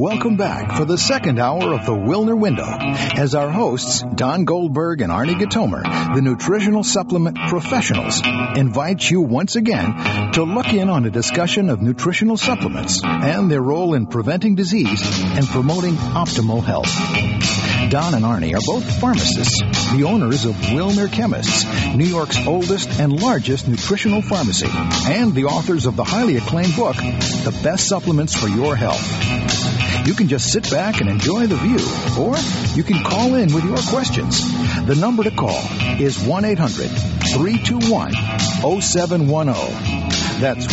Welcome back for the second hour of the Wilner Window as our hosts, Don Goldberg and Arnie Gatomer, the nutritional supplement professionals, invite you once again to look in on a discussion of nutritional supplements and their role in preventing disease and promoting optimal health. Don and Arnie are both pharmacists, the owners of Wilner Chemists, New York's oldest and largest nutritional pharmacy, and the authors of the highly acclaimed book, The Best Supplements for Your Health. You can just sit back and enjoy the view, or you can call in with your questions. The number to call is 1-800-321-0710. That's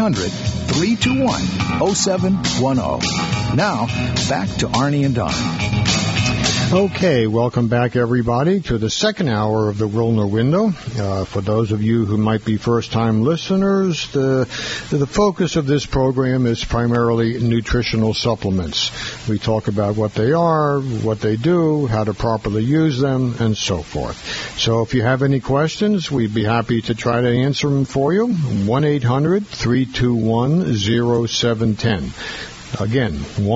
1-800-321-0710. Now, back to Arnie and Don. Okay, welcome back, everybody, to the second hour of the Wilner Window. For those of you who might be first-time listeners, the focus of this program is primarily nutritional supplements. We talk about what they are, what they do, how to properly use them, and so forth. So if you have any questions, we'd be happy to try to answer them for you. 1-800-321-0710. Again,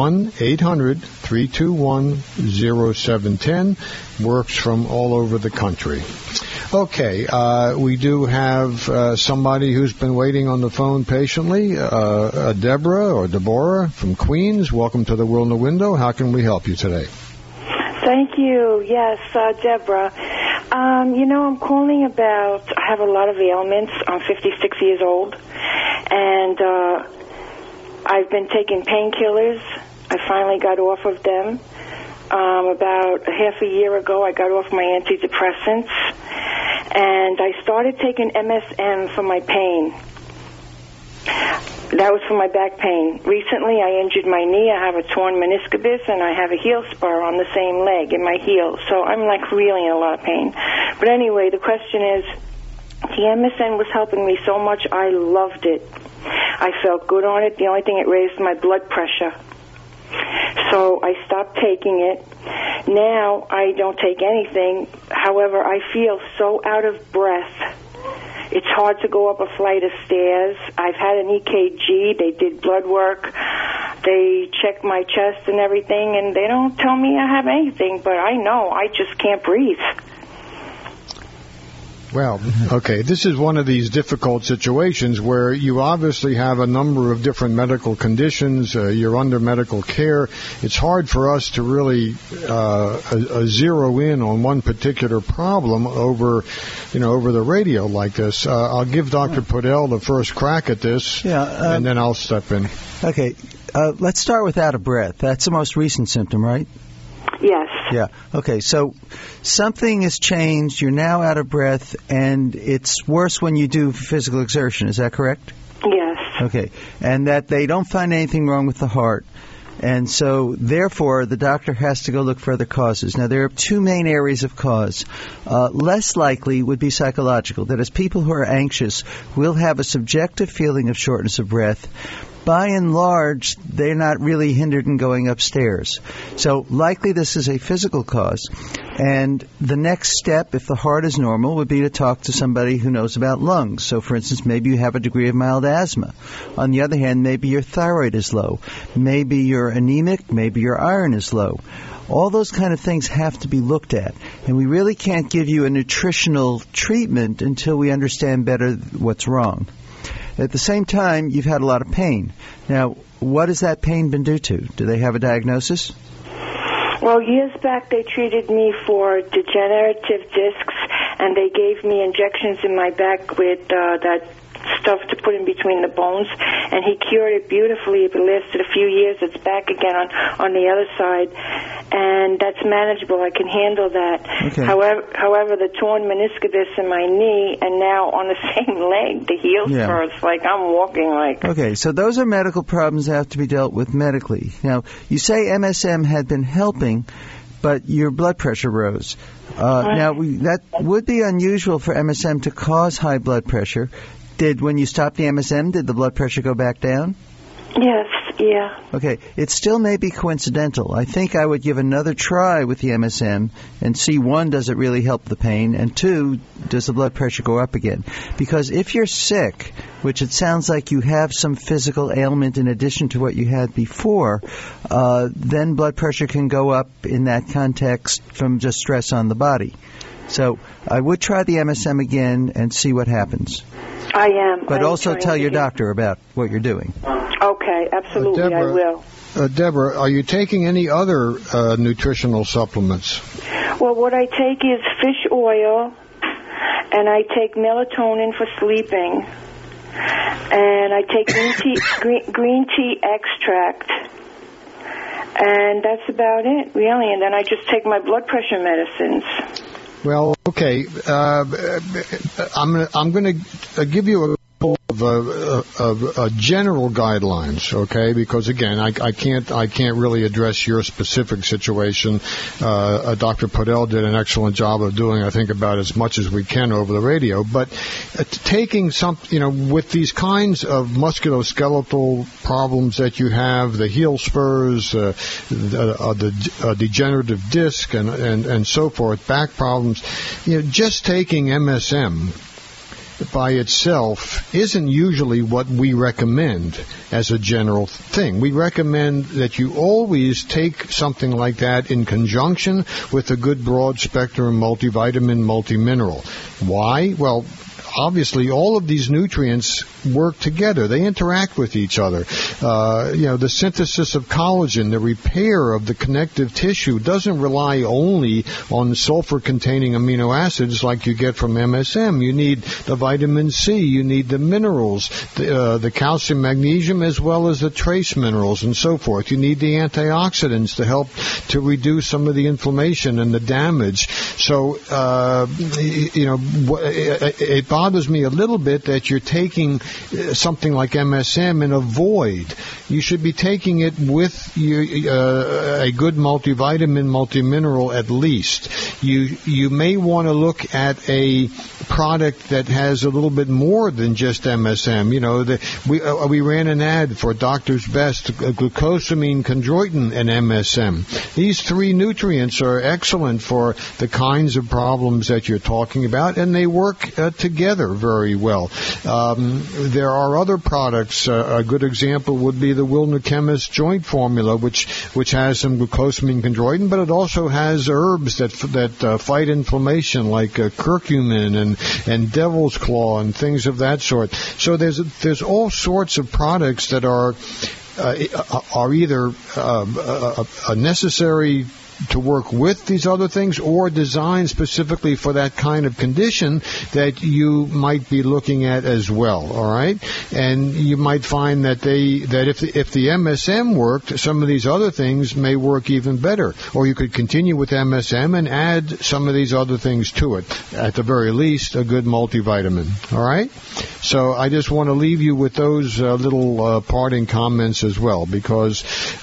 1-800-321-0710 works from all over the country. Okay, we do have somebody who's been waiting on the phone patiently, Deborah from Queens. Welcome to the Wilner Window. How can we help you today? Thank you. Yes, Deborah. I'm calling about, I have a lot of ailments. I'm 56 years old, and I've been taking painkillers. I finally got off of them. About half a year ago, I got off my antidepressants, and I started taking MSM for my pain. That was for my back pain. Recently, I injured my knee. I have a torn meniscus, and I have a heel spur on the same leg in my heel. So I'm really in a lot of pain. But anyway, the question is, the MSM was helping me so much. I loved it. I felt good on it. The only thing, it raised my blood pressure. So I stopped taking it. Now I don't take anything. However, I feel so out of breath. It's hard to go up a flight of stairs. I've had an EKG. They did blood work. They checked my chest and everything, and they don't tell me I have anything, but I know I just can't breathe. Well, okay, this is one of these difficult situations where you obviously have a number of different medical conditions. You're under medical care. It's hard for us to really zero in on one particular problem over the radio like this. I'll give Dr. Podell the first crack at this, and then I'll step in. Okay, let's start with out of breath. That's the most recent symptom, right? Yes. Yeah. Okay, so something has changed. You're now out of breath, and it's worse when you do physical exertion. Is that correct? Yes. Okay, and that they don't find anything wrong with the heart. And so, therefore, the doctor has to go look for other causes. Now, there are two main areas of cause. Less likely would be psychological. That is, people who are anxious will have a subjective feeling of shortness of breath. By and large, they're not really hindered in going upstairs. So likely this is a physical cause. And the next step, if the heart is normal, would be to talk to somebody who knows about lungs. So, for instance, maybe you have a degree of mild asthma. On the other hand, maybe your thyroid is low. Maybe you're anemic. Maybe your iron is low. All those kind of things have to be looked at. And we really can't give you a nutritional treatment until we understand better what's wrong. At the same time, you've had a lot of pain. Now, what has that pain been due to? Do they have a diagnosis? Well, years back, they treated me for degenerative discs, and they gave me injections in my back with that stuff to put in between the bones, and he cured it beautifully. It lasted a few years. It's back again on the other side, and that's manageable. I can handle that. Okay. However, the torn meniscus in my knee, and now on the same leg, the heel spurs, like I'm walking like... Okay, so those are medical problems that have to be dealt with medically. Now, you say MSM had been helping, but your blood pressure rose. Now, that would be unusual for MSM to cause high blood pressure. When you stopped the MSM, did the blood pressure go back down? Yes, Yeah. Okay, it still may be coincidental. I think I would give another try with the MSM and see, one, does it really help the pain, and two, does the blood pressure go up again? Because if you're sick, which it sounds like you have some physical ailment in addition to what you had before, then blood pressure can go up in that context from just stress on the body. So I would try the MSM again and see what happens. I am. But also tell your doctor about what you're doing. Okay, absolutely, Deborah, I will. Deborah, are you taking any other nutritional supplements? Well, what I take is fish oil, and I take melatonin for sleeping, and I take green tea extract, and that's about it, really. And then I just take my blood pressure medicines. Well, okay. I'm going to give you a couple of general guidelines, okay? Because again, I can't really address your specific situation. Dr. Podell did an excellent job of doing, I think, about as much as we can over the radio. But taking some, with these kinds of musculoskeletal problems that you have, the heel spurs, the degenerative disc, and so forth, back problems, just taking MSM by itself isn't usually what we recommend as a general thing. We recommend that you always take something like that in conjunction with a good broad spectrum multivitamin, multimineral. Why? Well, obviously, all of these nutrients work together. They interact with each other. The synthesis of collagen, the repair of the connective tissue doesn't rely only on sulfur-containing amino acids like you get from MSM. You need the vitamin C. You need the minerals, the calcium, magnesium, as well as the trace minerals and so forth. You need the antioxidants to help to reduce some of the inflammation and the damage. So, it bothers me a little bit that you're taking something like MSM in a void. You should be taking it with a good multivitamin, multimineral at least. You may want to look at a product that has a little bit more than just MSM. We ran an ad for Doctor's Best, glucosamine, chondroitin, and MSM. These three nutrients are excellent for the kinds of problems that you're talking about, and they work together very well. There are other products. A good example would be the Wilner Chemist joint formula, which has some glucosamine, chondroitin, but it also has herbs that fight inflammation, like curcumin and devil's claw and things of that sort. So there's all sorts of products that are either necessary to work with these other things or designed specifically for that kind of condition that you might be looking at as well, all right? And you might find that if the MSM worked, some of these other things may work even better. Or you could continue with MSM and add some of these other things to it. At the very least, a good multivitamin, all right? So I just want to leave you with those little parting comments as well, because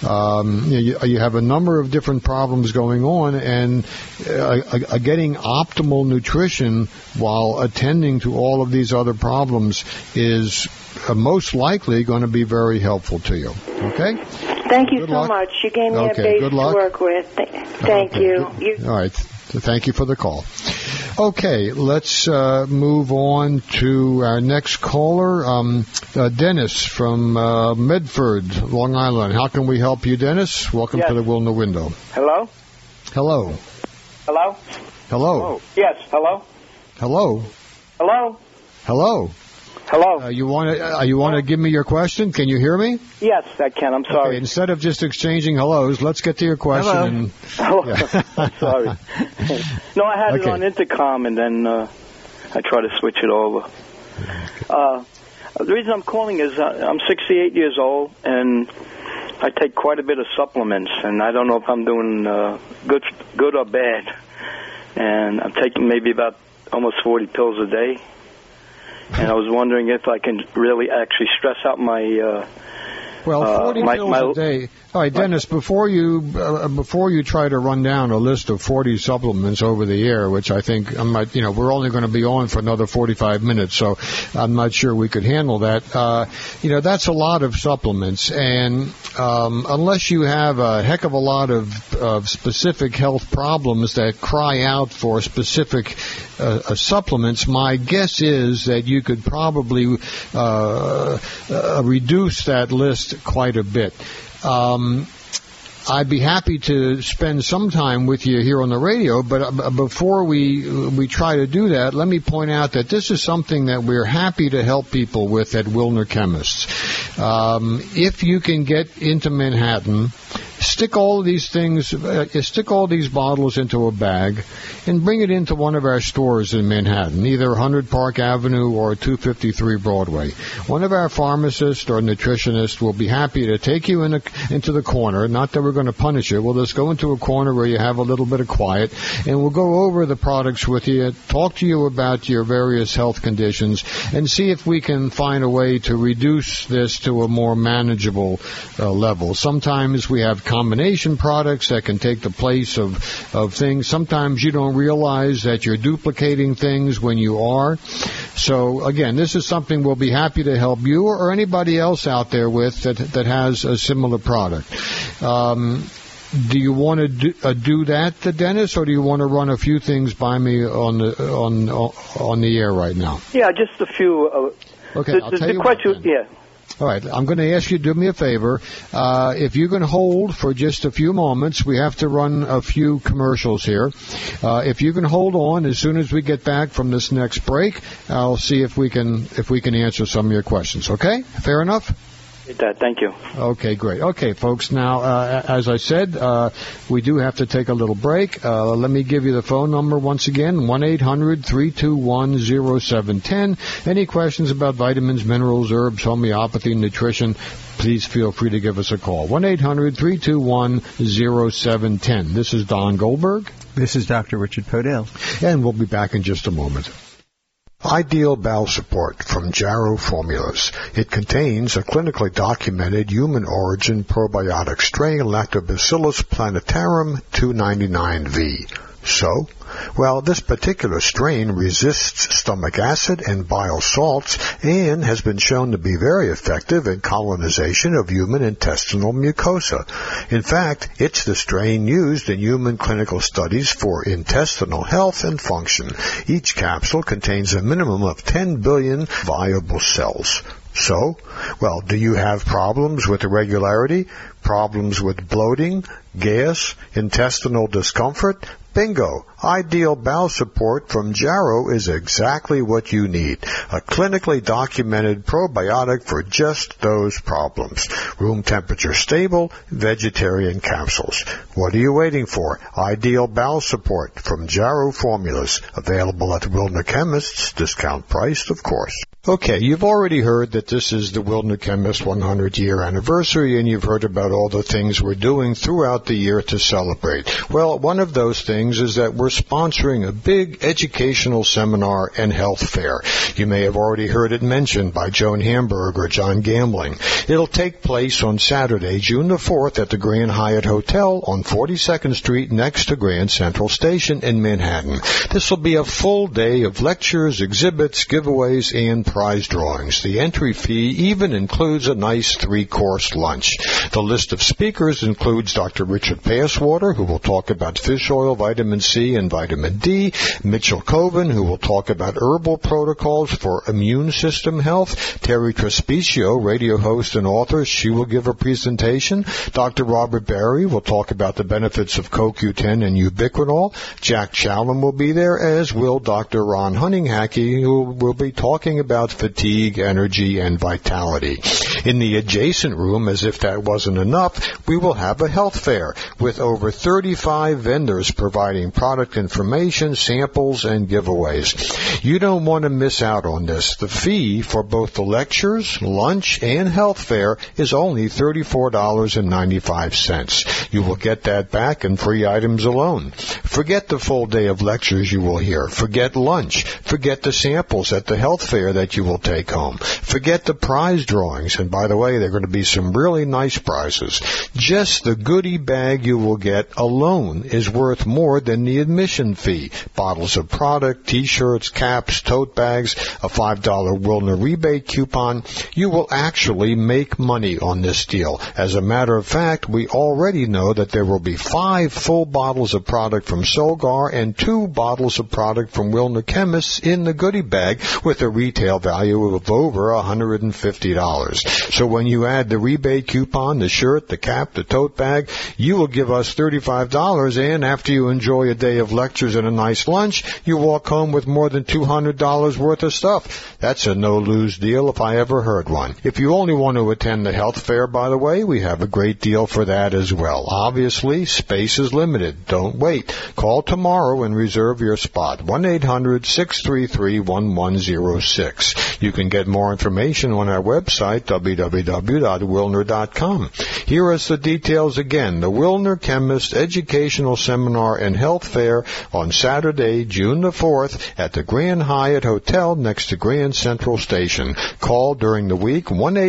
you have a number of different problems going on, and getting optimal nutrition while attending to all of these other problems is most likely going to be very helpful to you. Okay? Thank you so much. You gave me a base to work with. Thank you. All right. Thank you for the call. Okay, let's move on to our next caller, Dennis from Medford, Long Island. How can we help you, Dennis? Welcome to the Wilner Window. Hello? Hello. Hello? Hello. Oh, yes, hello? Hello. Hello? Hello. Hello? You want to give me your question? Can you hear me? Yes, I can. I'm sorry. Okay, instead of just exchanging hellos, let's get to your question. Hello. I'm sorry. No, I had it on intercom, and then I tried to switch it over. The reason I'm calling is I'm 68 years old, and I take quite a bit of supplements, and I don't know if I'm doing good or bad. And I'm taking maybe about almost 40 pills a day. And I was wondering if I can really actually stress out my Well, 40 pills a day. All right, Dennis, before you try to run down a list of 40 supplements over the air, which I think we're only going to be on for another 45 minutes, so I'm not sure we could handle that. That's a lot of supplements, and unless you have a heck of a lot of specific health problems that cry out for specific supplements, my guess is that you could probably reduce that list quite a bit. I'd be happy to spend some time with you here on the radio, but before we try to do that, let me point out that this is something that we're happy to help people with at Wilner Chemists. If you can get into Manhattan, stick all these bottles into a bag and bring it into one of our stores in Manhattan, either 100 Park Avenue or 253 Broadway. One of our pharmacists or nutritionists will be happy to take you into the corner. Not that we're going to punish you. We'll just go into a corner where you have a little bit of quiet, and we'll go over the products with you, talk to you about your various health conditions, and see if we can find a way to reduce this to a more manageable level. Sometimes we have combination products that can take the place of things. Sometimes you don't realize that you're duplicating things when you are. So, again, this is something we'll be happy to help you or anybody else out there with that has a similar product. Do you want to do that, Dennis, or do you want to run a few things by me on the air right now? Yeah, just a few. Okay, I'll tell you what, yeah. All right, I'm going to ask you to do me a favor. If you can hold for just a few moments, we have to run a few commercials here. If you can hold on, as soon as we get back from this next break, I'll see if we can answer some of your questions. Okay? Fair enough? Thank you. Okay, great. Okay, folks, now, as I said, we do have to take a little break. Let me give you the phone number once again, 1-800-321-0710. Any questions about vitamins, minerals, herbs, homeopathy, nutrition, please feel free to give us a call. 1-800-321-0710. This is Don Goldberg. This is Dr. Richard Podell. And we'll be back in just a moment. Ideal Bowel Support from Jarrow Formulas. It contains a clinically documented human origin probiotic strain, Lactobacillus plantarum 299V. So, well, this particular strain resists stomach acid and bile salts and has been shown to be very effective in colonization of human intestinal mucosa. In fact, it's the strain used in human clinical studies for intestinal health and function. Each capsule contains a minimum of 10 billion viable cells. So, well, do you have problems with irregularity, problems with bloating, gas, intestinal discomfort? Bingo! Ideal Bowel Support from Jarrow is exactly what you need. A clinically documented probiotic for just those problems. Room temperature stable, vegetarian capsules. What are you waiting for? Ideal Bowel Support from Jarrow Formulas. Available at Wilner Chemists. Discount priced, of course. Okay, you've already heard that this is the Wilner Chemist 100-year anniversary, and you've heard about all the things we're doing throughout the year to celebrate. Well, one of those things is that we're sponsoring a big educational seminar and health fair. You may have already heard it mentioned by Joan Hamburg or John Gambling. It'll take place on Saturday, June the 4th at the Grand Hyatt Hotel on 42nd Street next to Grand Central Station in Manhattan. This will be a full day of lectures, exhibits, giveaways, and prize drawings. The entry fee even includes a nice 3-course lunch. The list of speakers includes Dr. Richard Passwater, who will talk about fish oil, vitamin C, and vitamin D, Mitchell Coven, who will talk about herbal protocols for immune system health, Terry Trespicio, radio host and author, she will give a presentation, Dr. Robert Barry will talk about the benefits of CoQ10 and ubiquinol, Jack Challen will be there, as will Dr. Ron Huntinghacky, who will be talking about fatigue, energy, and vitality. In the adjacent room, as if that wasn't enough, we will have a health fair with over 35 vendors providing product information, samples, and giveaways. You don't want to miss out on this. The fee for both the lectures, lunch, and health fair is only $34.95. You will get that back in free items alone. Forget the full day of lectures you will hear. Forget lunch. Forget the samples at the health fair that you will take home. Forget the prize drawings and by the way, there are going to be some really nice prizes. Just the goodie bag you will get alone is worth more than the admission fee. Bottles of product, T-shirts, caps, tote bags, a $5 Wilner rebate coupon. You will actually make money on this deal. As a matter of fact, we already know that there will be 5 full bottles of product from Solgar and 2 bottles of product from Wilner Chemists in the goodie bag with a retail value of over $150. So when you add the rebate coupon, the shirt, the cap, the tote bag, you will give us $35, and after you enjoy a day of lectures and a nice lunch, you walk home with more than $200 worth of stuff. That's a no-lose deal if I ever heard one. If you only want to attend the health fair, by the way, we have a great deal for that as well. Obviously, space is limited. Don't wait. Call tomorrow and reserve your spot. 1-800-633-1106. You can get more information on our website, www.wilner.com. Here is the details again. The Wilner Chemist Educational Seminar and Health Fair on Saturday, June the 4th at the Grand Hyatt Hotel next to Grand Central Station. Call during the week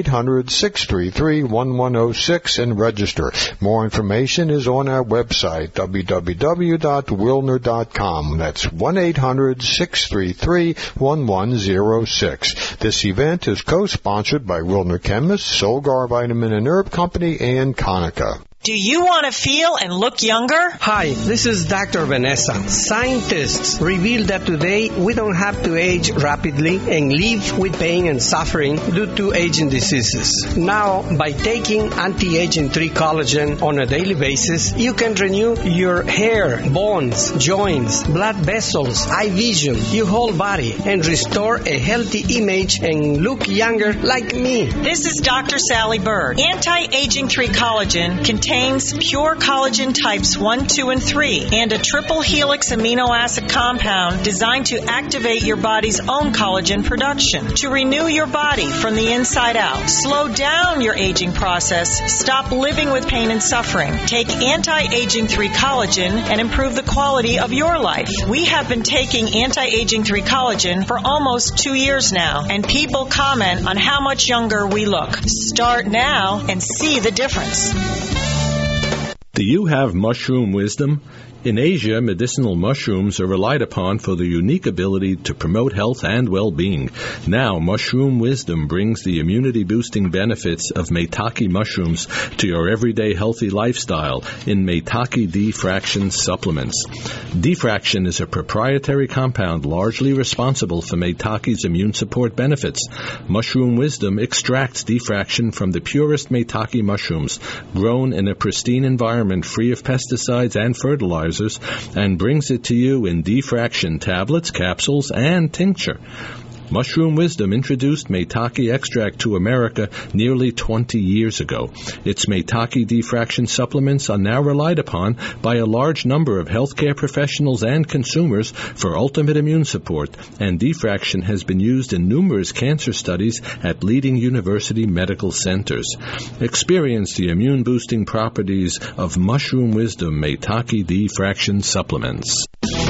1-800-633-1106 and register. More information is on our website, www.wilner.com. That's 1-800-633-1106. This event is co-sponsored by Wilner Chemists, Solgar Vitamin and Herb Company, and Konica. Do you want to feel and look younger? Hi, this is Dr. Vanessa. Scientists reveal that today we don't have to age rapidly and live with pain and suffering due to aging diseases. Now, by taking anti-aging 3 collagen on a daily basis, you can renew your hair, bones, joints, blood vessels, eye vision, your whole body, and restore a healthy image and look younger like me. This is Dr. Sally Bird. Anti-aging 3 collagen contains pure collagen types 1, 2, and 3, and a triple helix amino acid compound designed to activate your body's own collagen production, to renew your body from the inside out, slow down your aging process, stop living with pain and suffering. Take anti-aging 3 collagen and improve the quality of your life. We have been taking anti-aging 3 collagen for almost 2 years now, and people comment on how much younger we look. Start now and see the difference. Do you have mushroom wisdom? In Asia, medicinal mushrooms are relied upon for their unique ability to promote health and well-being. Now, Mushroom Wisdom brings the immunity-boosting benefits of Maitake mushrooms to your everyday healthy lifestyle in Maitake D-Fraction supplements. D-Fraction is a proprietary compound largely responsible for Maitake's immune support benefits. Mushroom Wisdom extracts D-Fraction from the purest Maitake mushrooms, grown in a pristine environment free of pesticides and fertilizers, and brings it to you in D-Fraction tablets, capsules, and tincture. Mushroom Wisdom introduced Maitake extract to America nearly 20 years ago. Its Maitake D-Fraction supplements are now relied upon by a large number of healthcare professionals and consumers for ultimate immune support, and D-Fraction has been used in numerous cancer studies at leading university medical centers. Experience the immune-boosting properties of Mushroom Wisdom Maitake D-Fraction supplements.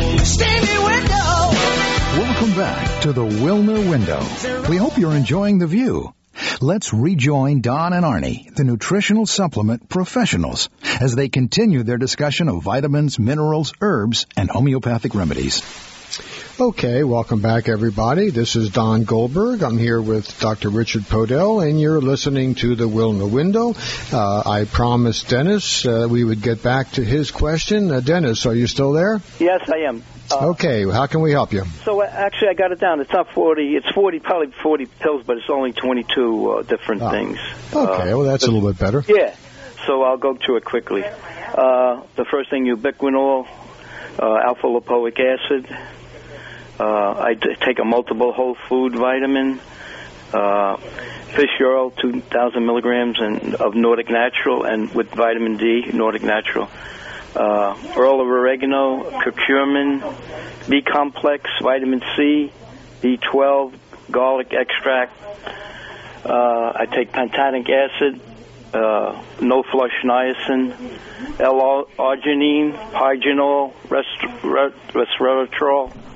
Welcome back to the Wilner Window. We hope you're enjoying the view. Let's rejoin Don and Arnie, the nutritional supplement professionals, as they continue their discussion of vitamins, minerals, herbs, and homeopathic remedies. Okay, welcome back, everybody. This is Don Goldberg. I'm here with Dr. Richard Podell, and you're listening to the Wilner Window. I promised Dennis we would get back to his question. Dennis, are you still there? Yes, I am. Okay, how can we help you? So actually, I got it down. It's not 40. It's 40, probably 40 pills, but it's only 22 different things. Okay, well, that's a little bit better. Yeah, so I'll go through it quickly. The first thing, ubiquinol, alpha-lipoic acid. I take a multiple whole food vitamin, fish oil, 2,000 milligrams of Nordic Natural, and with vitamin D, Nordic Natural. Earl of oregano, curcumin, B-complex, vitamin C, B12, garlic extract. I take pantanic acid, no-flush niacin, L-arginine, pygenol, resveratrol,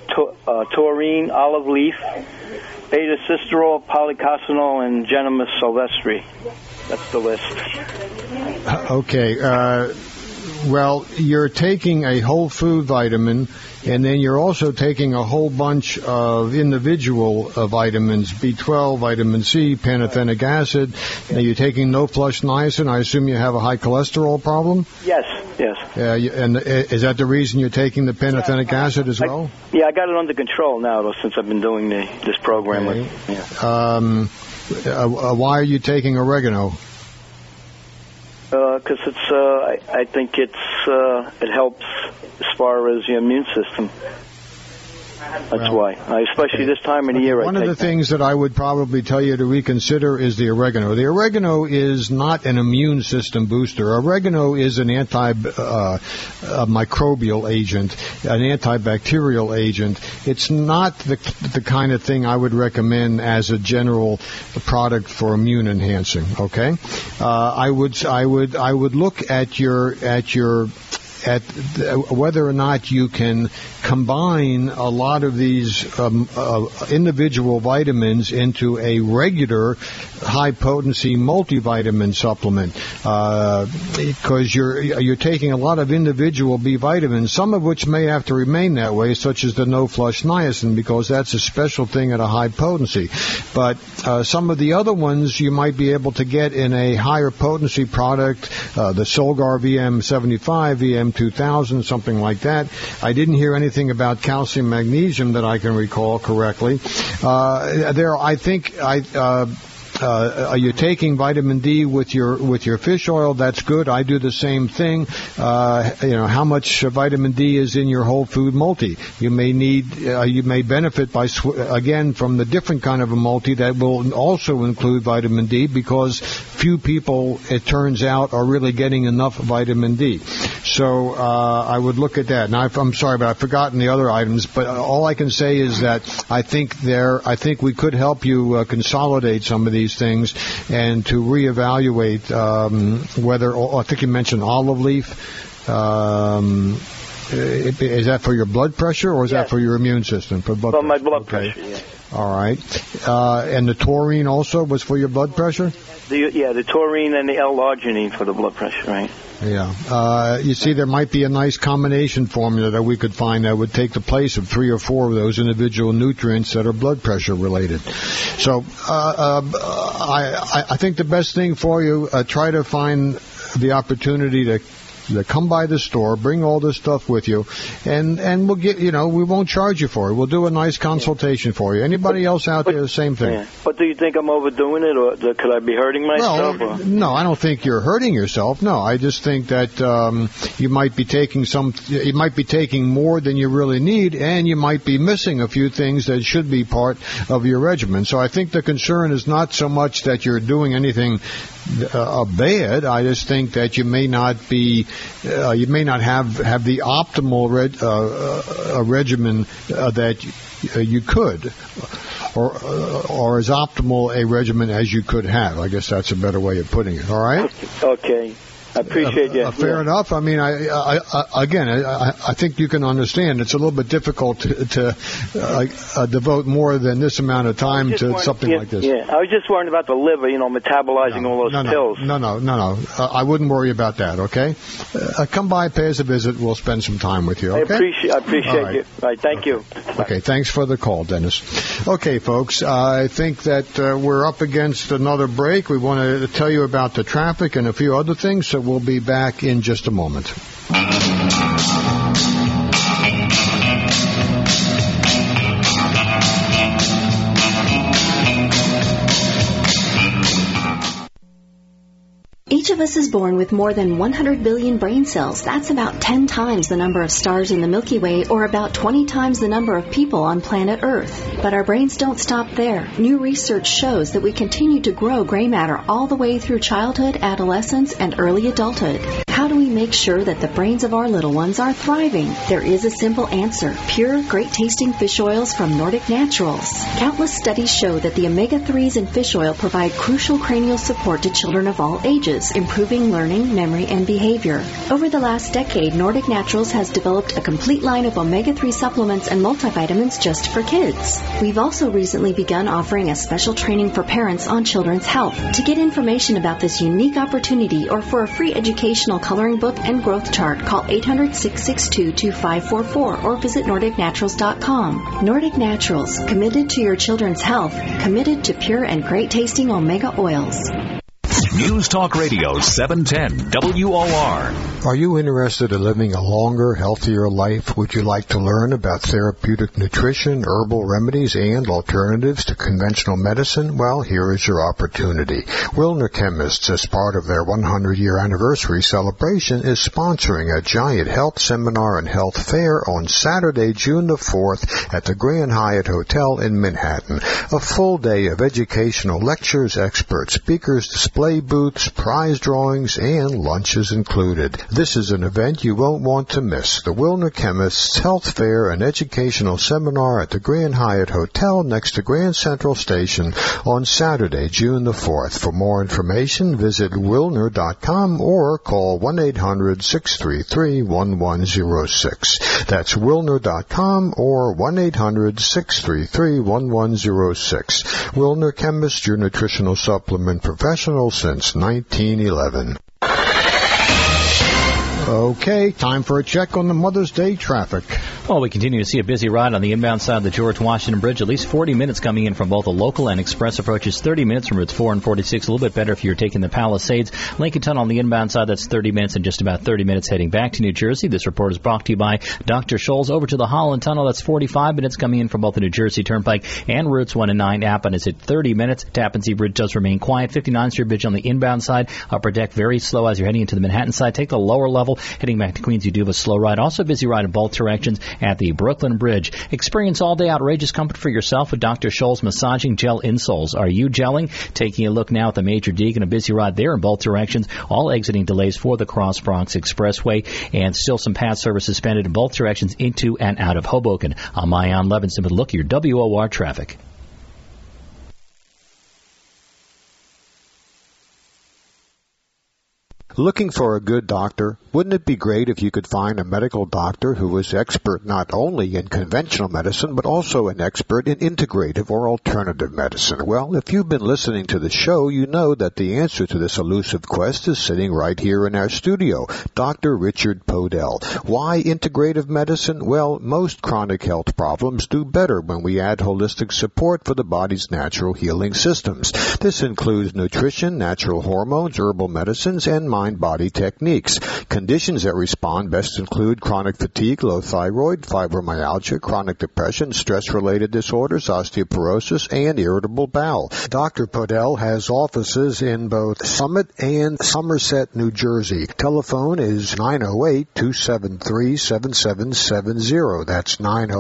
taurine, olive leaf, beta-cisterol, polycosanol, and Genimus sylvestri. That's the list. Okay. Well, you're taking a whole food vitamin, and then you're also taking a whole bunch of individual vitamins, B12, vitamin C, pantothenic acid. Now, you're taking no flush niacin. I assume you have a high cholesterol problem? Yes. And is that the reason you're taking the pantothenic acid as well? I got it under control now, though, since I've been doing this program. Okay. Why are you taking oregano? Because I think it helps as far as the immune system. That's why, especially this time of the year. One of the things that I would probably tell you to reconsider is the oregano. The oregano is not an immune system booster. Oregano is an antimicrobial agent, an antibacterial agent. It's not the kind of thing I would recommend as a general product for immune enhancing. Okay, I would look at whether or not you can combine a lot of these individual vitamins into a regular high-potency multivitamin supplement, because you're taking a lot of individual B vitamins, some of which may have to remain that way, such as the no-flush niacin, because that's a special thing at a high potency. But some of the other ones you might be able to get in a higher potency product, the Solgar VM75, VM2000, something like that. I didn't hear anything about calcium magnesium that I can recall correctly. You're taking vitamin D with your fish oil. That's good. I do the same thing. How much vitamin D is in your whole food multi? You may benefit again from the different kind of a multi that will also include vitamin D, because few people, it turns out, are really getting enough vitamin D. So I would look at that. Now, I'm sorry, but I've forgotten the other items. But all I can say is that I think we could help you consolidate some of these things and to reevaluate whether. I think you mentioned olive leaf. Is that for your blood pressure, or is that for your immune system? For my blood pressure. Yeah. All right. And the taurine also was for your blood pressure? The taurine and the L-arginine for the blood pressure, right? Yeah. You see, there might be a nice combination formula that we could find that would take the place of 3 or 4 of those individual nutrients that are blood pressure related. So I think the best thing for you, try to find the opportunity to come by the store, bring all this stuff with you, and we'll get, we won't charge you for it. We'll do a nice consultation for you. Anybody else out there, the same thing. Yeah. But do you think I'm overdoing it, or could I be hurting myself? Well, no, I don't think you're hurting yourself. No, I just think that you might be taking more than you really need, and you might be missing a few things that should be part of your regimen. So I think the concern is not so much that you're doing anything bad. I just think that you may not have the optimal regimen that you could, or as optimal a regimen as you could have. I guess that's a better way of putting it. All right. Okay. I appreciate you. Fair enough. I mean, I think you can understand. It's a little bit difficult to devote more than this amount of time to something like this. Yeah, I was just worried about the liver, metabolizing all those pills. No. I wouldn't worry about that. Okay. Come by, pay us a visit. We'll spend some time with you. Okay. I appreciate you. All right. Thank you. Okay. Thanks for the call, Dennis. Okay, folks. I think that we're up against another break. We want to tell you about the traffic and a few other things. So we'll be back in just a moment. Each of us is born with more than 100 billion brain cells. That's about 10 times the number of stars in the Milky Way, or about 20 times the number of people on planet Earth. But our brains don't stop there. New research shows that we continue to grow gray matter all the way through childhood, adolescence, and early adulthood. How do we make sure that the brains of our little ones are thriving? There is a simple answer. Pure, great-tasting fish oils from Nordic Naturals. Countless studies show that the omega-3s in fish oil provide crucial cranial support to children of all ages, improving learning, memory, and behavior. Over the last decade, Nordic Naturals has developed a complete line of omega-3 supplements and multivitamins just for kids. We've also recently begun offering a special training for parents on children's health. To get information about this unique opportunity or for a free educational coloring book and growth chart, call 800-662-2544 or visit NordicNaturals.com. Nordic Naturals, committed to your children's health, committed to pure and great-tasting omega oils. News Talk Radio 710 WOR. Are you interested in living a longer, healthier life? Would you like to learn about therapeutic nutrition, herbal remedies, and alternatives to conventional medicine? Well, here is your opportunity. Wilner Chemists, as part of their 100-year anniversary celebration, is sponsoring a giant health seminar and health fair on Saturday, June the 4th at the Grand Hyatt Hotel in Manhattan. A full day of educational lectures, expert speakers, display booths, prize drawings, and lunches included. This is an event you won't want to miss. The Wilner Chemists Health Fair and Educational Seminar at the Grand Hyatt Hotel next to Grand Central Station on Saturday, June the 4th. For more information, visit Wilner.com or call 1-800-633-1106. That's Wilner.com or 1-800-633-1106. Wilner Chemists, your nutritional supplement professional since 1911. Okay, time for a check on the Mother's Day traffic. Well, we continue to see a busy ride on the inbound side of the George Washington Bridge. At least 40 minutes coming in from both the local and express approaches. 30 minutes from routes 4 and 46. A little bit better if you're taking the Palisades. Lincoln Tunnel on the inbound side, that's 30 minutes and just about 30 minutes heading back to New Jersey. This report is brought to you by Dr. Scholl's. Over to the Holland Tunnel, that's 45 minutes coming in from both the New Jersey Turnpike and routes 1 and 9. Appin is at 30 minutes. Tappan Zee Bridge does remain quiet. 59th Street Bridge on the inbound side. Upper deck very slow as you're heading into the Manhattan side. Take the lower level. Heading back to Queens, you do have a slow ride. Also a busy ride in both directions at the Brooklyn Bridge. Experience all-day outrageous comfort for yourself with Dr. Scholl's Massaging Gel Insoles. Are you gelling? Taking a look now at the Major Deacon, a busy ride there in both directions. All exiting delays for the Cross Bronx Expressway, and still some path service suspended in both directions into and out of Hoboken. I'm Ion Levinson with a look at your WOR traffic. Looking for a good doctor? Wouldn't it be great if you could find a medical doctor who was expert not only in conventional medicine, but also an expert in integrative or alternative medicine? Well, if you've been listening to the show, you know that the answer to this elusive quest is sitting right here in our studio, Dr. Richard Podell. Why integrative medicine? Well, most chronic health problems do better when we add holistic support for the body's natural healing systems. This includes nutrition, natural hormones, herbal medicines, and mind-body techniques. Conditions that respond best include chronic fatigue, low thyroid, fibromyalgia, chronic depression, stress-related disorders, osteoporosis, and irritable bowel. Dr. Podell has offices in both Summit and Somerset, New Jersey. Telephone is 908-273-7770. That's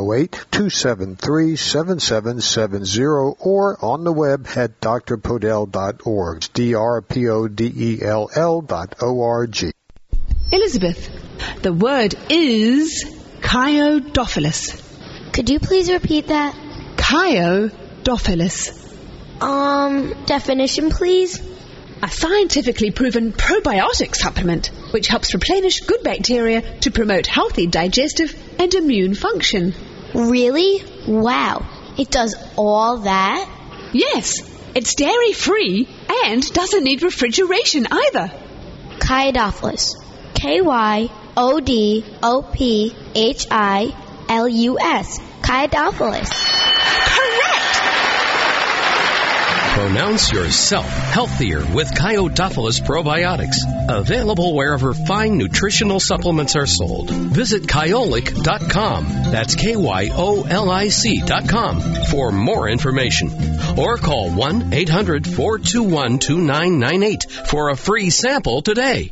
908-273-7770, or on the web at drpodell.org. It's drpodell.org. Elizabeth, the word is Chiodophilus. Could you please repeat that? Chiodophilus. Definition, please? A scientifically proven probiotic supplement which helps replenish good bacteria to promote healthy digestive and immune function. Really? Wow. It does all that? Yes. It's dairy-free and doesn't need refrigeration either. Chiodophilus. K-Y-O-D-O-P-H-I-L-U-S. Chiodophilus. Correct! Pronounce yourself healthier with Chiodophilus probiotics. Available wherever fine nutritional supplements are sold. Visit Kyolic.com. That's Kyolic.com for more information. Or call 1-800-421-2998 for a free sample today.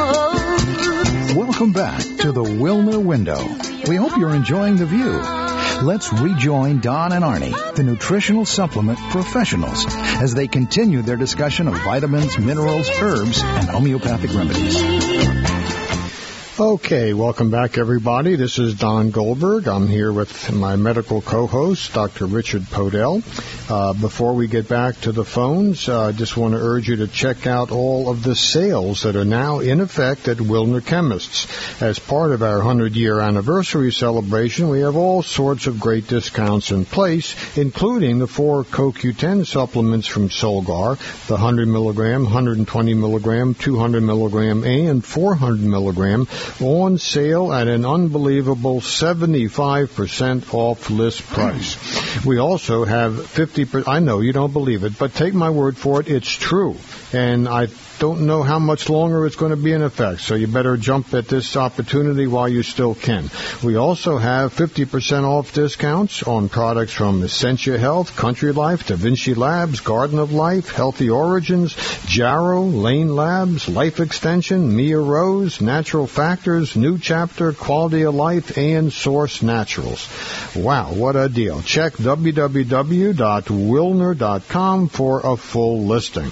Welcome back to the Wilner Window. We hope you're enjoying the view. Let's rejoin Don and Arnie, the nutritional supplement professionals, as they continue their discussion of vitamins, minerals, herbs, and homeopathic remedies. Okay, welcome back, everybody. This is Don Goldberg. I'm here with my medical co-host, Dr. Richard Podell. Before we get back to the phones, I just want to urge you to check out all of the sales that are now in effect at Wilner Chemists. As part of our 100-year anniversary celebration, we have all sorts of great discounts in place, including the 4 CoQ10 supplements from Solgar, the 100 milligram, 120 milligram, 200 milligram, and 400 milligram, on sale at an unbelievable 75% off list price. We also have 50%. I know you don't believe it, but take my word for it, it's true. And I don't know how much longer it's going to be in effect, so you better jump at this opportunity while you still can. We also have 50% off discounts on products from Essentia Health, Country Life, Da Vinci Labs, Garden of Life, Healthy Origins, Jarrow, Lane Labs, Life Extension, Mia Rose, Natural Factors, New Chapter, Quality of Life, and Source Naturals. Wow, what a deal. Check www.wilner.com for a full listing.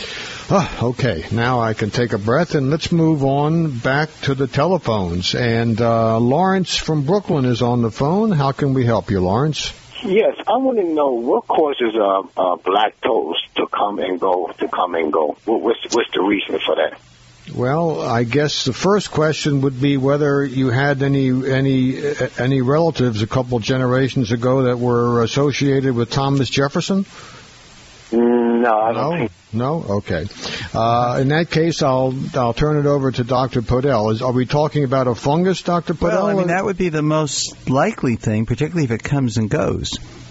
Okay, now I can take a breath, and let's move on back to the telephones. And Lawrence from Brooklyn is on the phone. How can we help you, Lawrence? Yes, I want to know what causes black toes to come and go. What's the reason for that? Well, I guess the first question would be whether you had any relatives a couple generations ago that were associated with Thomas Jefferson. No, I don't think. No? Okay. In that case, I'll turn it over to Dr. Podell. Are we talking about a fungus, Dr. Podell? Well, I mean, that would be the most likely thing, particularly if it comes and goes.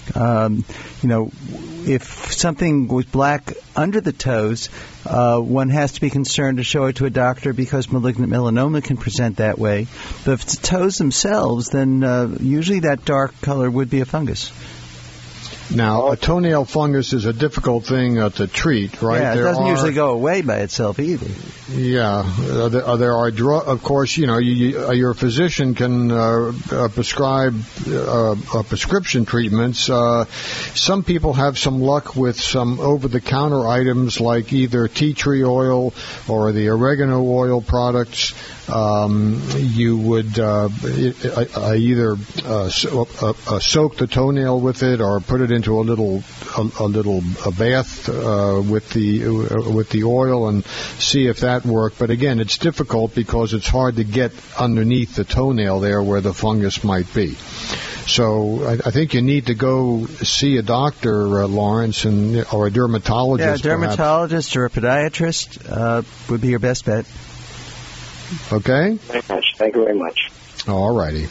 If something was black under the toes, one has to be concerned to show it to a doctor because malignant melanoma can present that way. But if it's the toes themselves, then usually that dark color would be a fungus. Now, a toenail fungus is a difficult thing to treat, right? Yeah, it doesn't usually go away by itself either. Yeah, there are of course, your physician can prescribe prescription treatments. Some people have some luck with some over-the-counter items like either tea tree oil or the oregano oil products. You would either soak the toenail with it or put it into a little bath with the oil and see if that worked. But again, it's difficult because it's hard to get underneath the toenail there where the fungus might be. So I think you need to go see a doctor, Lawrence, or a dermatologist. Yeah, a dermatologist or a podiatrist would be your best bet. Okay? Thank you very much. All righty.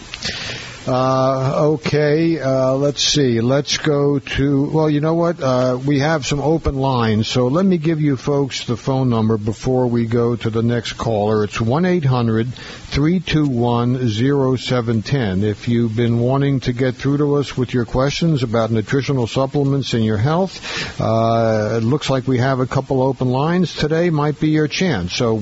Okay, let's see. Let's go to, well, you know what? We have some open lines, so let me give you folks the phone number before we go to the next caller. It's 1-800-321-0710. If you've been wanting to get through to us with your questions about nutritional supplements in your health, it looks like we have a couple open lines today. Might be your chance. So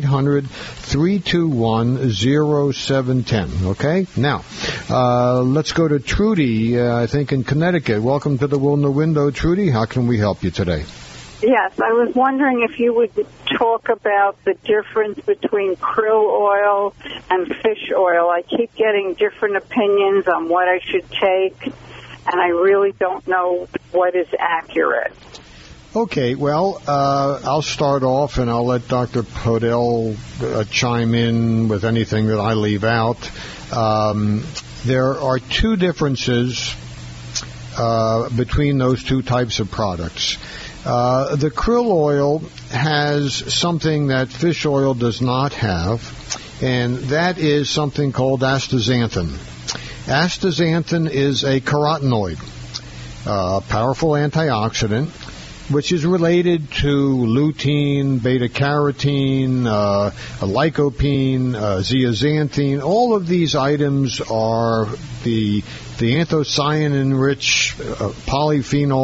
1-800-321-0710. Okay? Now, let's go to Trudy, I think in Connecticut. Welcome to the Wilner Window, Trudy. How can we help you today? Yes, I was wondering if you would talk about the difference between krill oil and fish oil. I keep getting different opinions on what I should take, and I really don't know what is accurate. Okay, well, I'll start off, and I'll let Dr. Podell chime in with anything that I leave out. There are two differences between those two types of products. The krill oil has something that fish oil does not have, and that is something called astaxanthin. Astaxanthin is a carotenoid, a powerful antioxidant, which is related to lutein, beta-carotene, lycopene, zeaxanthin. All of these items are the anthocyanin-rich,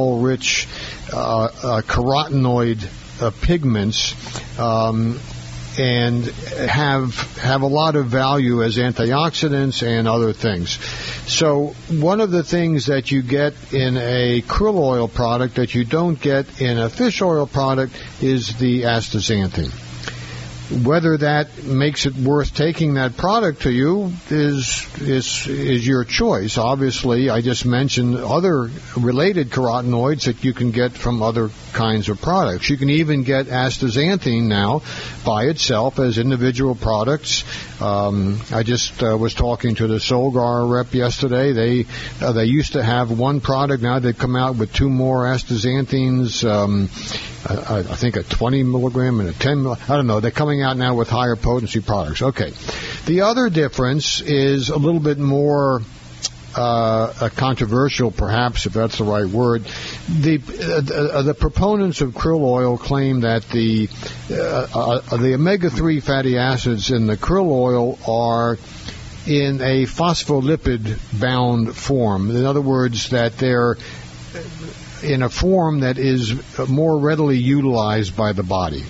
polyphenol-rich carotenoid pigments and have a lot of value as antioxidants and other things. So one of the things that you get in a krill oil product that you don't get in a fish oil product is the astaxanthin. Whether that makes it worth taking that product to you is your choice. Obviously, I just mentioned other related carotenoids that you can get from other kinds of products. You can even get astaxanthin now by itself as individual products. I just was talking to the Solgar rep yesterday. They used to have one product. Now they've come out with two more astaxanthins. I think a 20 milligram and a 10 milligram. I don't know. They're coming out now with higher potency products. Okay. The other difference is a little bit more controversial, perhaps, if that's the right word. The proponents of krill oil claim that the omega-3 fatty acids in the krill oil are in a phospholipid-bound form. In other words, that they're in a form that is more readily utilized by the body.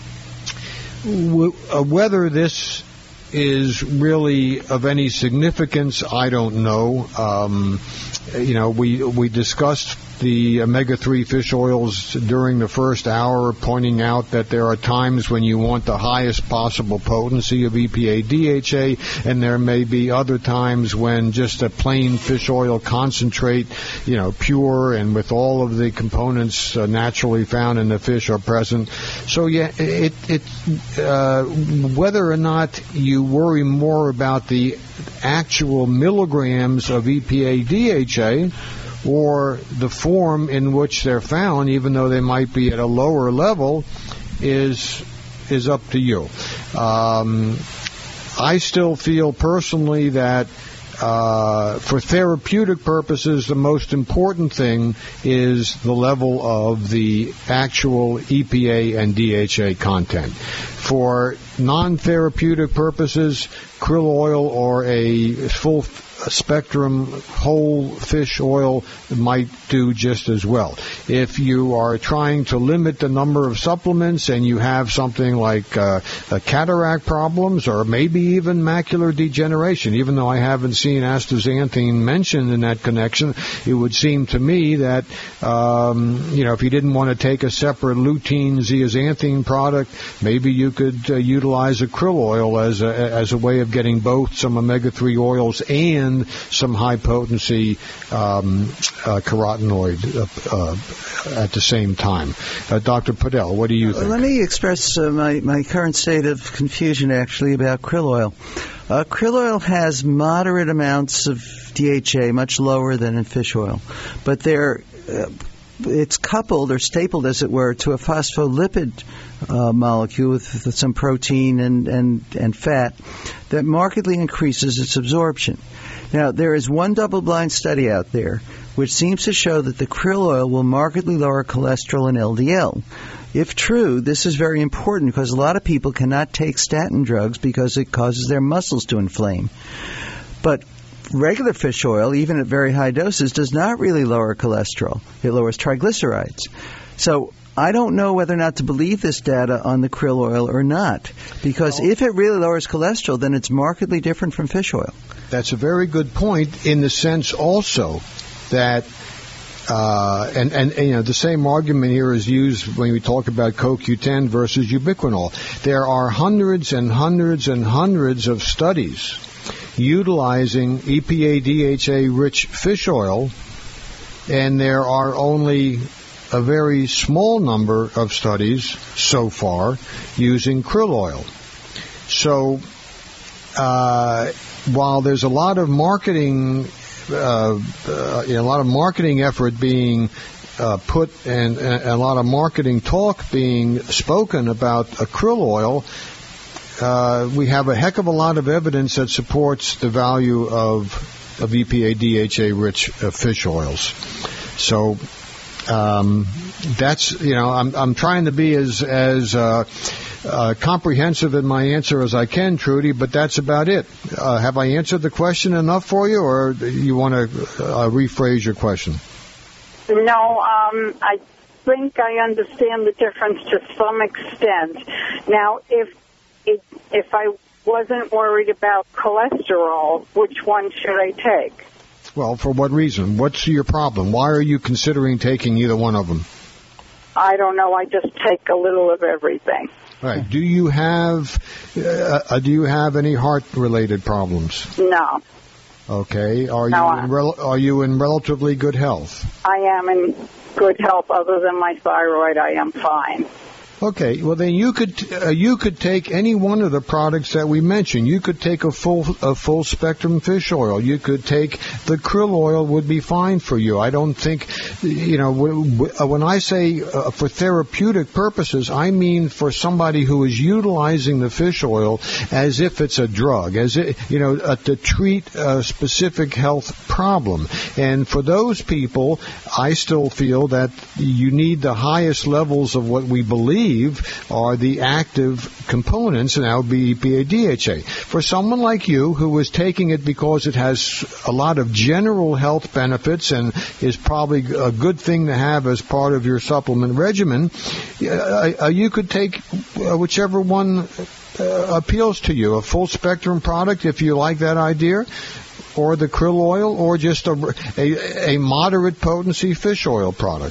Whether this is really of any significance, I don't know. We discussed the omega-3 fish oils during the first hour, pointing out that there are times when you want the highest possible potency of EPA, DHA, and there may be other times when just a plain fish oil concentrate, pure and with all of the components naturally found in the fish are present. So yeah, whether or not you worry more about the actual milligrams of EPA, DHA, or the form in which they're found, even though they might be at a lower level, is up to you. I still feel personally that for therapeutic purposes, the most important thing is the level of the actual EPA and DHA content. For non-therapeutic purposes, krill oil or a full spectrum whole fish oil might do just as well. If you are trying to limit the number of supplements and you have something like cataract problems or maybe even macular degeneration, even though I haven't seen astaxanthin mentioned in that connection, it would seem to me that if you didn't want to take a separate lutein zeaxanthin product, maybe you could utilize a krill oil as a way of getting both some omega-3 oils and some high-potency carotenoid at the same time. Dr. Podell, what do you think? Let me express my current state of confusion, actually, about krill oil. Krill oil has moderate amounts of DHA, much lower than in fish oil, but it's coupled or stapled, as it were, to a phospholipid molecule with some protein and fat that markedly increases its absorption. Now, there is one double-blind study out there which seems to show that the krill oil will markedly lower cholesterol and LDL. If true, this is very important because a lot of people cannot take statin drugs because it causes their muscles to inflame. But regular fish oil, even at very high doses, does not really lower cholesterol. It lowers triglycerides. So I don't know whether or not to believe this data on the krill oil or not, because if it really lowers cholesterol, then it's markedly different from fish oil. That's a very good point in the sense also that the same argument here is used when we talk about CoQ10 versus ubiquinol. There are hundreds and hundreds and hundreds of studies utilizing EPA, DHA-rich fish oil, and there are only a very small number of studies so far using krill oil. So while there's a lot of marketing, effort being put and a lot of marketing talk being spoken about a krill oil, we have a heck of a lot of evidence that supports the value of EPA, DHA-rich fish oils. So that's, I'm trying to be as comprehensive in my answer as I can, Trudy, but that's about it. Have I answered the question enough for you, or you want to rephrase your question? No, I think I understand the difference to some extent. Now, if if I wasn't worried about cholesterol, which one should I take? Well, for what reason? What's your problem? Why are you considering taking either one of them? I don't know. I just take a little of everything. All right. Do you have any heart-related problems? No. Okay. Are you in relatively good health? I am in good health. Other than my thyroid, I am fine. Okay, well then you could take any one of the products that we mentioned. You could take a full spectrum fish oil. You could take the krill oil, would be fine for you. I don't think, when I say for therapeutic purposes, I mean for somebody who is utilizing the fish oil as if it's a drug, to treat a specific health problem. And for those people, I still feel that you need the highest levels of what we believe are the active components, and that would be EPA, DHA. For someone like you who is taking it because it has a lot of general health benefits and is probably a good thing to have as part of your supplement regimen, you could take whichever one appeals to you, a full spectrum product if you like that idea, or the krill oil, or just a moderate potency fish oil product.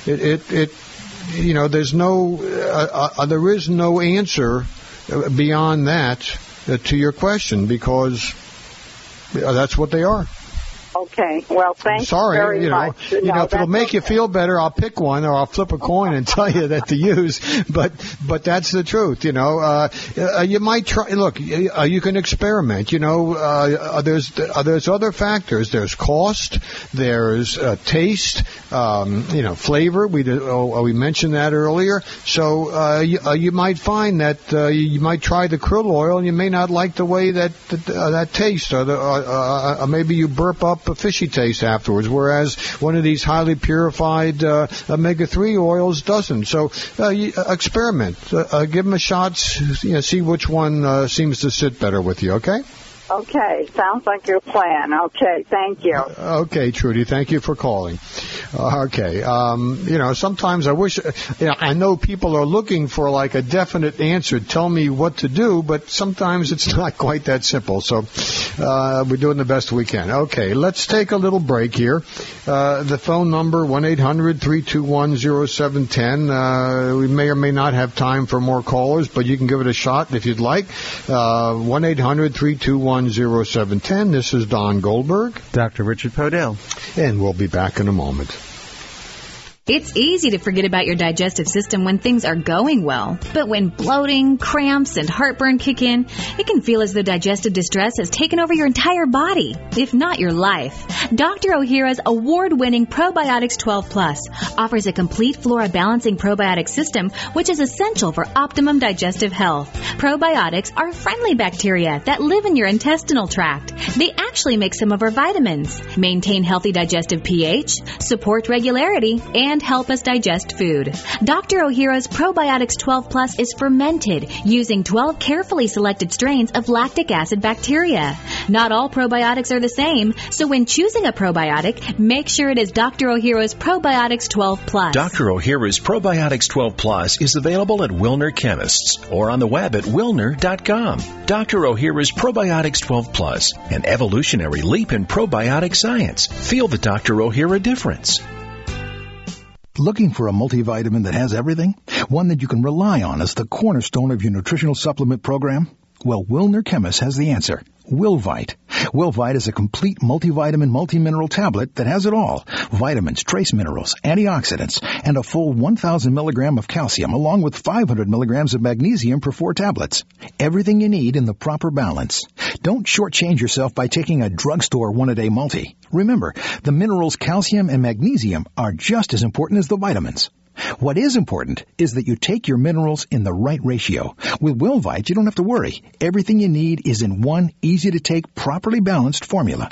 There is no answer beyond that to your question, because that's what they are. Okay. Well, thanks very much. If it'll make you feel better, I'll pick one, or I'll flip a coin and tell you that to use. But that's the truth. You might try. Look, you can experiment. There's other factors. There's cost. There's taste. Flavor. We mentioned that earlier. So you might find that you might try the krill oil, and you may not like the way that tastes, or maybe you burp up a fishy taste afterwards, whereas one of these highly purified omega-3 oils doesn't. So experiment. Give them a shot. See which one seems to sit better with you, okay? Okay. Sounds like your plan. Okay. Thank you. Okay, Trudy. Thank you for calling. Okay. Sometimes I wish, I know people are looking for like a definite answer. Tell me what to do, but sometimes it's not quite that simple. So, we're doing the best we can. Okay. Let's take a little break here. The phone number, 1-800-321-0710. We may or may not have time for more callers, but you can give it a shot if you'd like. 1-800-321-0710. This is Don Goldberg. Dr. Richard Podell. And we'll be back in a moment. It's easy to forget about your digestive system when things are going well. But when bloating, cramps, and heartburn kick in, it can feel as though digestive distress has taken over your entire body, if not your life. Dr. Ohhira's award-winning Probiotics 12 Plus offers a complete flora-balancing probiotic system, which is essential for optimum digestive health. Probiotics are friendly bacteria that live in your intestinal tract. They actually make some of our vitamins, maintain healthy digestive pH, support regularity, and help us digest food. Dr. Ohhira's Probiotics 12 Plus is fermented using 12 carefully selected strains of lactic acid bacteria. Not all probiotics are the same, so when choosing a probiotic, make sure it is Dr. Ohhira's Probiotics 12 Plus. Dr. Ohhira's Probiotics 12 Plus is available at Wilner Chemists or on the web at wilner.com. Dr. Ohhira's Probiotics 12 Plus, an evolutionary leap in probiotic science. Feel the Dr. Ohhira difference. Looking for a multivitamin that has everything? One that you can rely on as the cornerstone of your nutritional supplement program? Well, Wilner Chemist has the answer. Wilvite. Wilvite is a complete multivitamin, multi-mineral tablet that has it all. Vitamins, trace minerals, antioxidants, and a full 1,000 milligram of calcium, along with 500 milligrams of magnesium per 4 tablets. Everything you need in the proper balance. Don't shortchange yourself by taking a drugstore one-a-day multi. Remember, the minerals calcium and magnesium are just as important as the vitamins. What is important is that you take your minerals in the right ratio. With Wilvite, you don't have to worry. Everything you need is in one easy-to-take, properly balanced formula.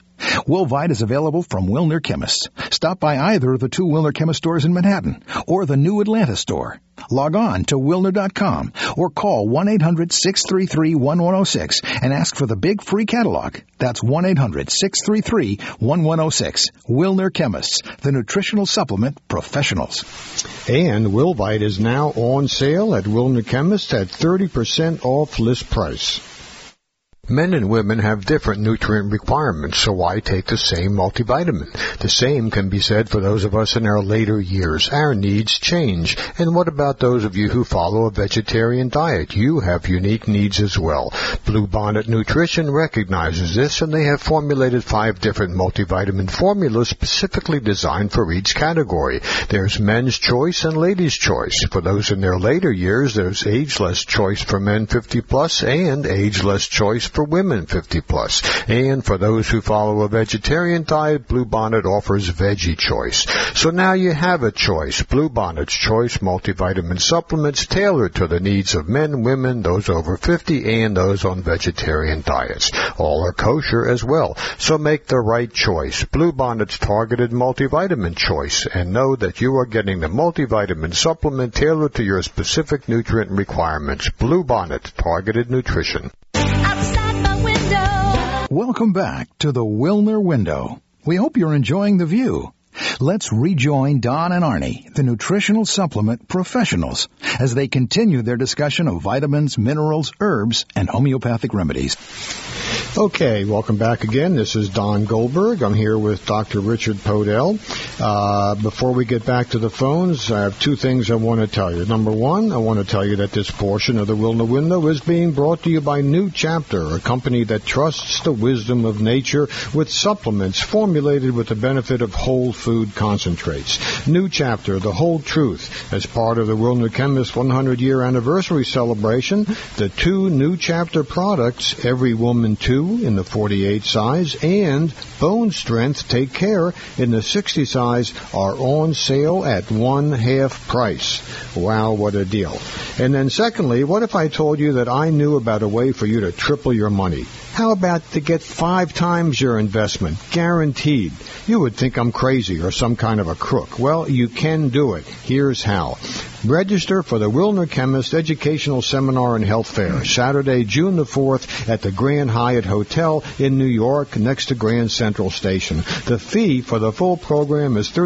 Wilvite is available from Wilner Chemists. Stop by either of the 2 Wilner Chemist stores in Manhattan or the new Atlanta store. Log on to Wilner.com or call 1-800-633-1106 and ask for the big free catalog. That's 1-800-633-1106. Wilner Chemists, the nutritional supplement professionals. And Wilvite is now on sale at Wilner Chemists at 30% off list price. Men and women have different nutrient requirements, so why take the same multivitamin? The same can be said for those of us in our later years. Our needs change. And what about those of you who follow a vegetarian diet? You have unique needs as well. Bluebonnet Nutrition recognizes this, and they have formulated 5 different multivitamin formulas specifically designed for each category. There's men's choice and ladies' choice. For those in their later years, there's ageless choice for men 50+ and ageless choice for women 50+. And for those who follow a vegetarian diet, Bluebonnet offers Veggie Choice. So now you have a choice. Bluebonnet's Choice multivitamin supplements tailored to the needs of men, women, those over 50, and those on vegetarian diets. All are kosher as well. So make the right choice. Bluebonnet's targeted multivitamin choice, and know that you are getting the multivitamin supplement tailored to your specific nutrient requirements. Bluebonnet Targeted Nutrition. Welcome back to the Wilner Window. We hope you're enjoying the view. Let's rejoin Don and Arnie, the nutritional supplement professionals, as they continue their discussion of vitamins, minerals, herbs, and homeopathic remedies. Okay, welcome back again. This is Don Goldberg. I'm here with Dr. Richard Podell. Before we get back to the phones, I have 2 things I want to tell you. Number 1, I want to tell you that this portion of the Wilner Window is being brought to you by New Chapter, a company that trusts the wisdom of nature with supplements formulated with the benefit of whole food concentrates. New Chapter, the whole truth. As part of the Wilner Chemist 100-year anniversary celebration, the 2 New Chapter products, Every Woman 2 in the 48 size and Bone Strength Take Care in the 60 size, are on sale at 1/2 price. Wow, what a deal. And then secondly, what if I told you that I knew about a way for you to triple your money? How about to get 5 times your investment, guaranteed? You would think I'm crazy or some kind of a crook. Well, you can do it. Here's how. Register for the Wilner Chemist Educational Seminar and Health Fair, Saturday, June the 4th at the Grand Hyatt Hotel in New York, next to Grand Central Station. The fee for the full program is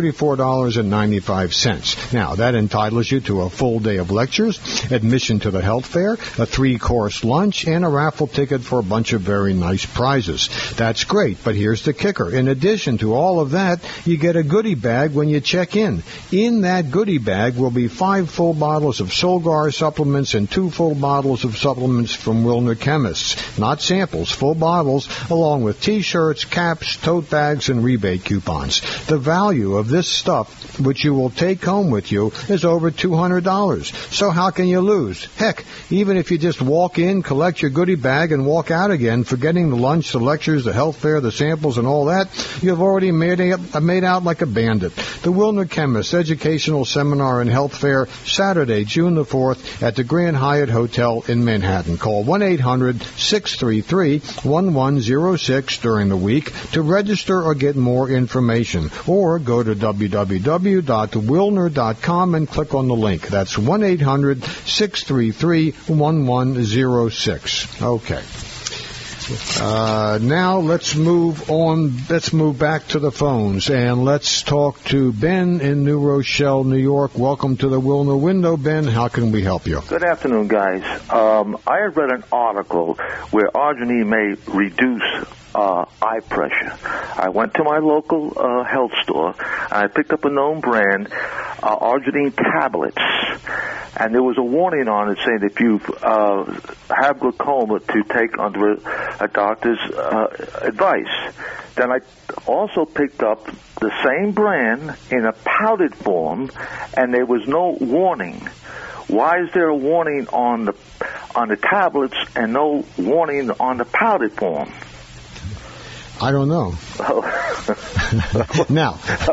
$34.95. Now, that entitles you to a full day of lectures, admission to the health fair, a 3-course lunch, and a raffle ticket for a bunch of very nice prizes. That's great, but here's the kicker. In addition to all of that, you get a goodie bag when you check in. In that goodie bag will be 5 full bottles of Solgar supplements and 2 full bottles of supplements from Wilner Chemists. Not samples, full bottles, along with T-shirts, caps, tote bags, and rebate coupons. The value of this stuff, which you will take home with you, is over $200. So how can you lose? Heck, even if you just walk in, collect your goodie bag, and walk out again, forgetting the lunch, the lectures, the health fair, the samples, and all that, you've already made out like a bandit. The Wilner Chemist Educational Seminar and Health Fair, Saturday, June the 4th at the Grand Hyatt Hotel in Manhattan. Call 1-800-633-1106 during the week to register or get more information. Or go to www.wilner.com and click on the link. That's 1-800-633-1106. Okay. Now let's move on. Let's move back to the phones, and let's talk to Ben in New Rochelle, New York. Welcome to the Wilner Window, Ben. How can we help you? Good afternoon, guys. I had read an article where arginine may reduce eye pressure. I went to my local health store, and I picked up a known brand, arginine tablets. And there was a warning on it saying if you have glaucoma to take under a doctor's advice. Then I also picked up the same brand in a powdered form, and there was no warning. Why is there a warning on the tablets and no warning on the powdered form? I don't know. Now,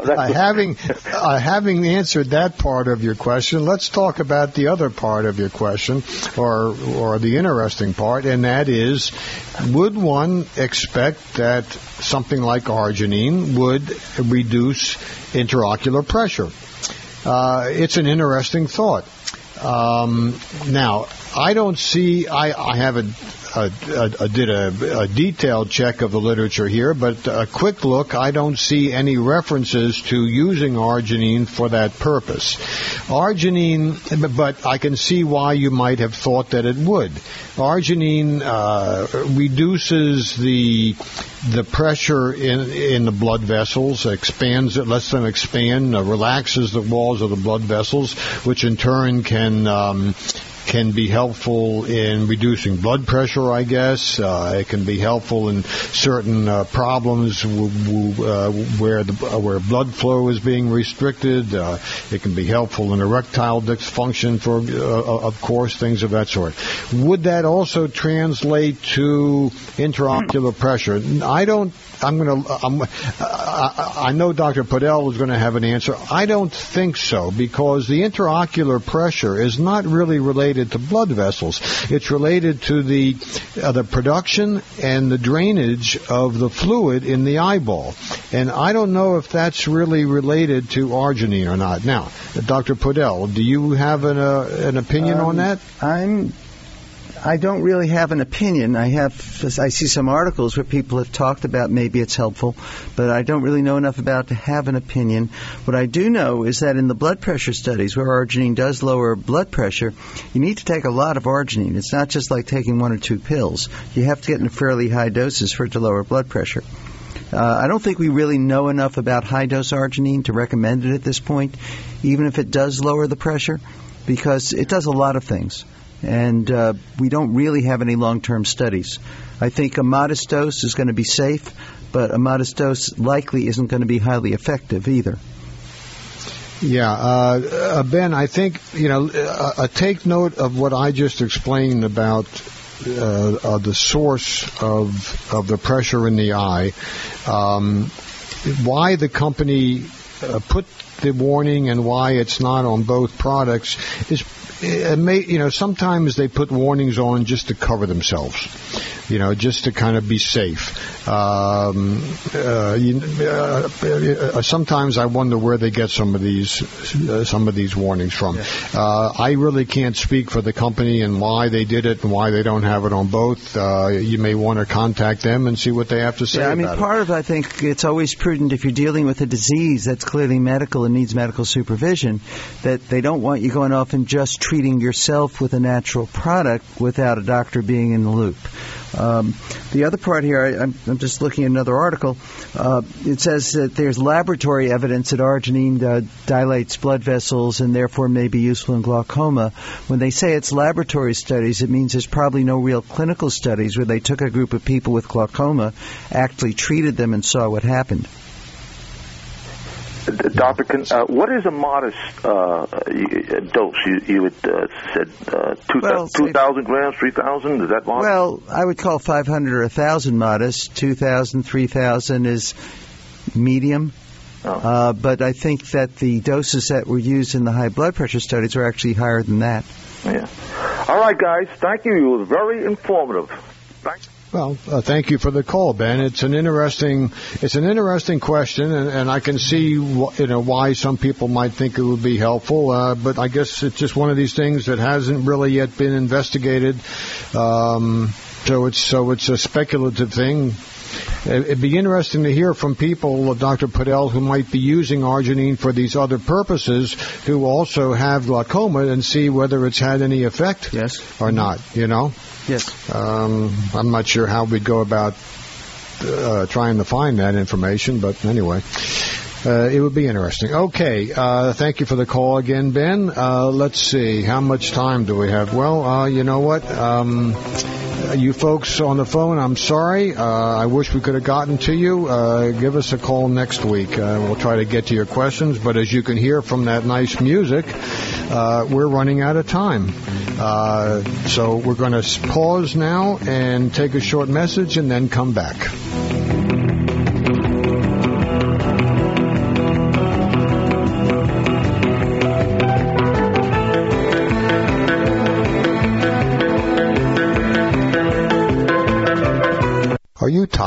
having answered that part of your question, let's talk about the other part of your question, or the interesting part, and that is, would one expect that something like arginine would reduce intraocular pressure? It's an interesting thought. Now, I don't see. I haven't did a detailed check of the literature here, but a quick look, I don't see any references to using arginine for that purpose. Arginine, but I can see why you might have thought that it would. Arginine reduces the pressure in the blood vessels, expands it, lets them expand, relaxes the walls of the blood vessels, which in turn can be helpful in reducing blood pressure, I guess. It can be helpful in certain problems where blood flow is being restricted. It can be helpful in erectile dysfunction, of course, things of that sort. Would that also translate to intraocular pressure? I know Dr. Podell is going to have an answer. I don't think so, because the intraocular pressure is not really related to blood vessels. It's related to the production and the drainage of the fluid in the eyeball. And I don't know if that's really related to arginine or not. Now, Dr. Podell, do you have an opinion on that? I don't really have an opinion. I see some articles where people have talked about maybe it's helpful, but I don't really know enough about to have an opinion. What I do know is that in the blood pressure studies where arginine does lower blood pressure, you need to take a lot of arginine. It's not just like taking 1 or 2 pills. You have to get in fairly high doses for it to lower blood pressure. I don't think we really know enough about high-dose arginine to recommend it at this point, even if it does lower the pressure, because it does a lot of things. And we don't really have any long-term studies. I think a modest dose is going to be safe, but a modest dose likely isn't going to be highly effective either. Yeah, Ben, I think, take note of what I just explained about the source of the pressure in the eye, why the company put the warning and why it's not on both products is, sometimes they put warnings on just to cover themselves, just to kind of be safe. Sometimes I wonder where they get some of these warnings from. I really can't speak for the company and why they did it and why they don't have it on both. You may want to contact them and see what they have to say about it. Part of I think it's always prudent if you're dealing with a disease that's clearly medical and needs medical supervision, that they don't want you going off and just treating yourself with a natural product without a doctor being in the loop. The other part here, I'm just looking at another article. It says that there's laboratory evidence that arginine dilates blood vessels and therefore may be useful in glaucoma. When they say it's laboratory studies, it means there's probably no real clinical studies where they took a group of people with glaucoma, actually treated them, and saw what happened. Doctor, what is a modest dose? You had said 2,000 grams, 3,000? Is that modest? Well, I would call 500 or 1,000 modest. 2,000, 3,000 is medium. But I think that the doses that were used in the high blood pressure studies are actually higher than that. Yeah. All right, guys. Thank you. You were very informative. Thanks. Well, thank you for the call, Ben. It's an interesting question, and I can see why some people might think it would be helpful. But I guess it's just one of these things that hasn't really yet been investigated. So it's a speculative thing. It'd be interesting to hear from people, Dr. Podell, who might be using arginine for these other purposes, who also have glaucoma, and see whether it's had any effect or not, Yes. I'm not sure how we'd go about trying to find that information, but anyway, it would be interesting. Okay, thank you for the call again, Ben. Let's see, how much time do we have? Well, you know what? You folks on the phone, I'm sorry. I wish we could have gotten to you. Give us a call next week. We'll try to get to your questions, but as you can hear from that nice music, we're running out of time. So we're going to pause now and take a short message and then come back.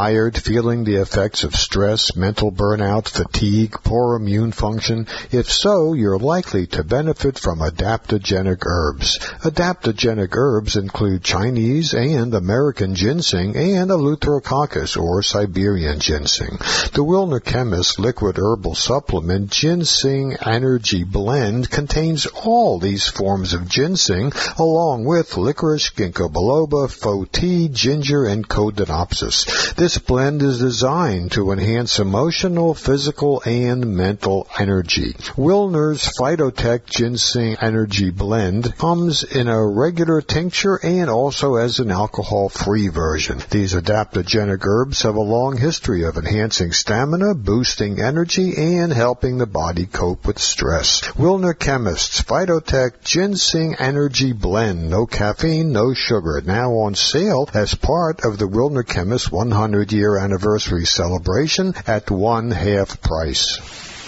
tired, feeling the effects of stress, mental burnout, fatigue, poor immune function? If so, you're likely to benefit from adaptogenic herbs. Adaptogenic herbs include Chinese and American ginseng and Eleutherococcus or Siberian ginseng. The Wilner Chemist liquid herbal supplement Ginseng Energy Blend contains all these forms of ginseng along with licorice, ginkgo biloba, faux tea, ginger, and Codonopsis. This blend is designed to enhance emotional, physical, and mental energy. Wilner's Phytotech Ginseng Energy Blend comes in a regular tincture and also as an alcohol-free version. These adaptogenic herbs have a long history of enhancing stamina, boosting energy, and helping the body cope with stress. Wilner Chemist's Phytotech Ginseng Energy Blend. No caffeine, no sugar. Now on sale as part of the Wilner Chemist 100-year anniversary celebration at one-half price.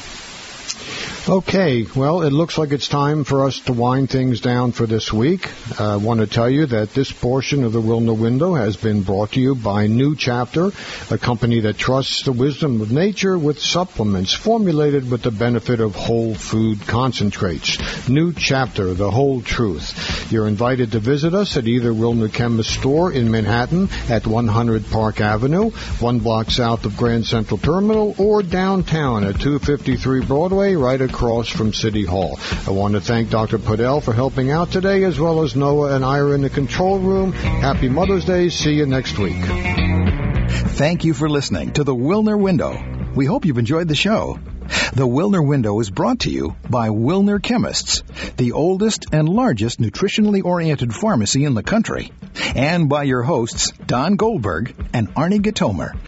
Okay, well, it looks like it's time for us to wind things down for this week. I want to tell you that this portion of the Wilner Window has been brought to you by New Chapter, a company that trusts the wisdom of nature with supplements formulated with the benefit of whole food concentrates. New Chapter, the whole truth. You're invited to visit us at either Wilner Chemist store in Manhattan at 100 Park Avenue, 1 block south of Grand Central Terminal, or downtown at 253 Broadway, right across from City Hall. I want to thank Dr. Podell for helping out today, as well as Noah and Ira in the control room. Happy Mother's Day. See you next week. Thank you for listening to the Wilner Window. We hope you've enjoyed the show. The Wilner Window is brought to you by Wilner Chemists, the oldest and largest nutritionally oriented pharmacy in the country, and by your hosts, Don Goldberg and Arnie Gitomer.